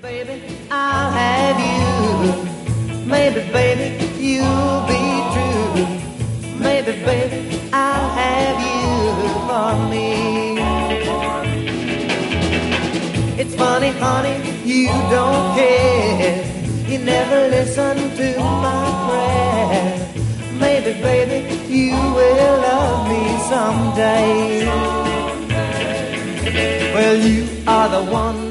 Baby, I'll have you. Maybe, baby, you'll be true. Maybe, baby, I'll have you for me. It's funny, honey, you don't care. You never listen to my prayer. Maybe, baby, you will love me someday. Well, you are the one